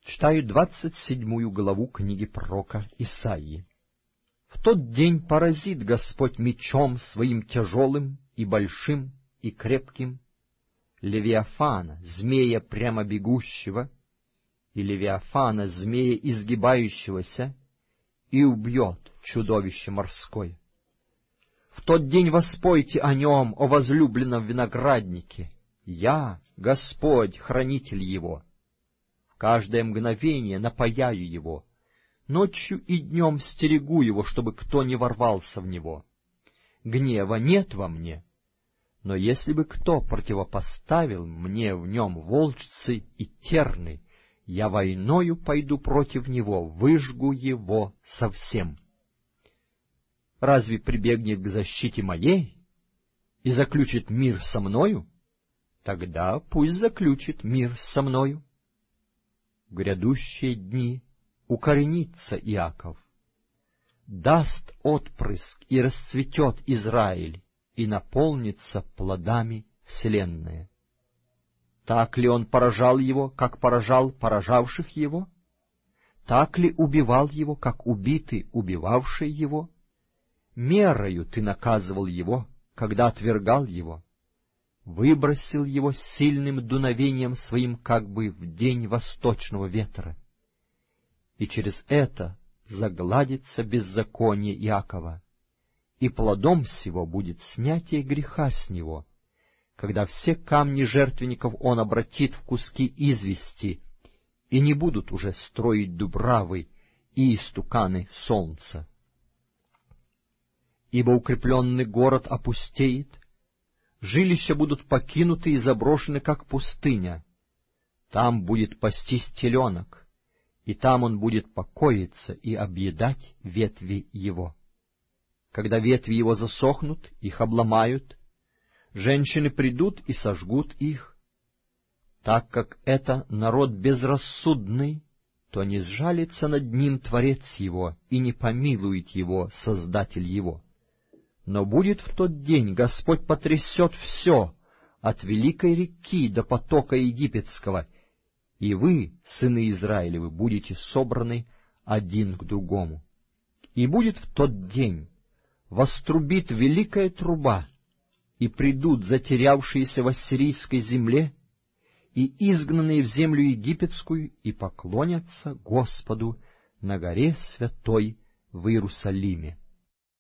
Читаю 27 главу книги пророка Исаии. В тот день поразит Господь мечом своим тяжелым и большим и крепким Левиафана, змея прямо бегущего, и Левиафана, змея изгибающегося, и убьет чудовище морское. В тот день воспойте о нем, о возлюбленном винограднике. Я, Господь, хранитель его. В каждое мгновение напояю его, ночью и днем стерегу его, чтобы кто не ворвался в него. Гнева нет во мне, но если бы кто противопоставил мне в нем волчцы и терны, я войною пойду против него, выжгу его совсем. Разве прибегнет к защите моей и заключит мир со мною? Тогда пусть заключит мир со мною. В грядущие дни укоренится Иаков, даст отпрыск и расцветет Израиль, и наполнится плодами вселенная. Так ли он поражал его, как поражал поражавших его? Так ли убивал его, как убиты убивавшие его? Мерою ты наказывал его, когда отвергал его, выбросил его сильным дуновением своим, как бы в день восточного ветра. И через это загладится беззаконие Иакова, и плодом сего будет снятие греха с него, когда все камни жертвенников он обратит в куски извести, и не будут уже строить дубравы и истуканы солнца. Ибо укрепленный город опустеет, жилища будут покинуты и заброшены, как пустыня. Там будет пастись теленок, и там он будет покоиться и объедать ветви его. Когда ветви его засохнут, их обломают, женщины придут и сожгут их. Так как это народ безрассудный, то не сжалится над ним Творец его, и не помилует его Создатель его. Но будет в тот день Господь потрясет все, от великой реки до потока египетского, и вы, сыны Израилевы, будете собраны один к другому. И будет в тот день, вострубит великая труба, и придут затерявшиеся в ассирийской земле, и изгнанные в землю египетскую, и поклонятся Господу на горе святой в Иерусалиме.